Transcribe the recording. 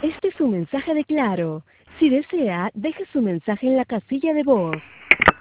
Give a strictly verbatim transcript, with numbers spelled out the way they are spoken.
Este es un mensaje de Claro. Si desea, deje su mensaje en la casilla de voz.